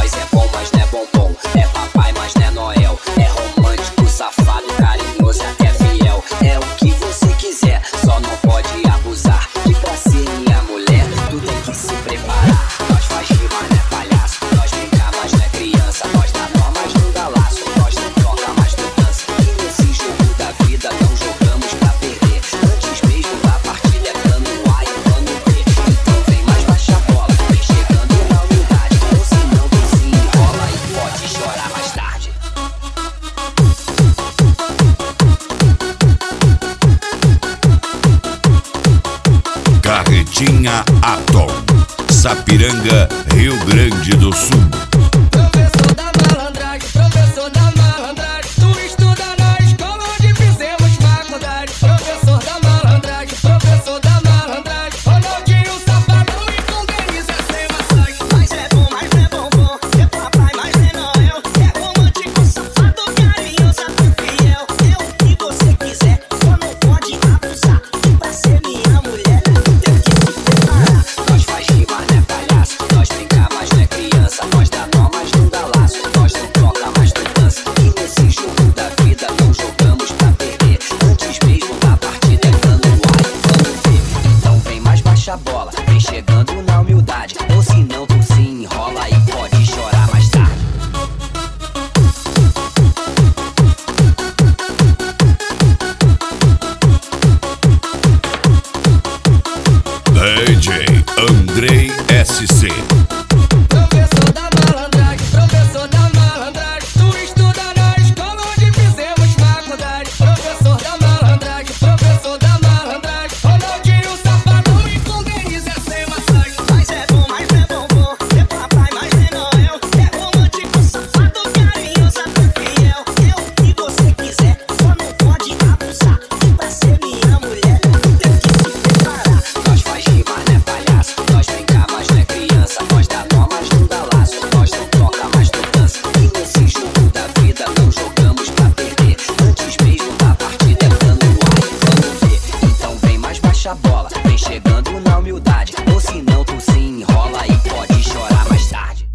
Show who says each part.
Speaker 1: nós é bom, mas não é bombom. É papai, mas não é Noel. É romântico, safado, carinhoso e até fiel. É o que você quiser, só não pode abusar. Que pra ser minha mulher, tu tem que se preparar. Nós faz rir, mas não é palhaço. Nós brincar, mas não é criança. Nós dá nó, mas não dá laço. Nós não troca, mas não dança. E nesse jogo da vida não jogamos pra perder. Antes mesmo da partida é plano A e plano B. Então vem mais baixa a bola, vem chegando na humildade. Ou se não, tu se enrola e pode chorar mais tarde.
Speaker 2: Carretinha Atom, Sapiranga, Rio Grande do Sul.
Speaker 3: Professor da malandragem, professor da malandragem, tu estuda na escola onde fizemos faculdade. Professor da malandragem, professor da malandragem, Ronaldinho Safadão e com Denise é sem massagem.
Speaker 4: Mas é bom, mas não é bombom. É papai, mas não é Noel. É romântico, safado, carinhoso, até fiel. É o que você quiser, só não pode abusar. E pra ser minha mulher, tu tem que se preparar.
Speaker 1: Nós faz rir, mas não é palhaço. Nós brincar, mas não é criança. Nós dá nó, mas não dá laço. Nós não troca, mas não dança. E nesse jogo da vida não jogamos pra perder. Antes mesmo da partida é plano A e plano B. Então vem mais baixa a bola, vem chegando na humildade. Ou se não, tu se enrola e pode chorar mais tarde.
Speaker 2: DJ Andrei SC.
Speaker 3: Professor da malandragem, professor da malandragem, tu estuda na escola onde fizemos faculdade. Professor da malandragem, professor da malandragem, Ronaldinho Safadão e com Denise é sem massagem.
Speaker 4: Mas é bom, mas não é bombom. É papai, mas não é Noel. É romântico, safado, carinhoso, até fiel. É o que você quiser, só não pode abusar. E pra ser minha mulher, tu tem que se preparar.
Speaker 1: Nós faz rir, mas não é palhaço. Nós brincar, mas não é criança. Nós dá nó, mas não dá laço. Nós não troca, mas não dança. E nesse jogo da vida não jogamos pra perder. Antes mesmo da partida é plano A e plano B. Então vem mais baixa a bola, vem chegando na humildade. Ou se não, tu se enrola e pode chorar mais tarde.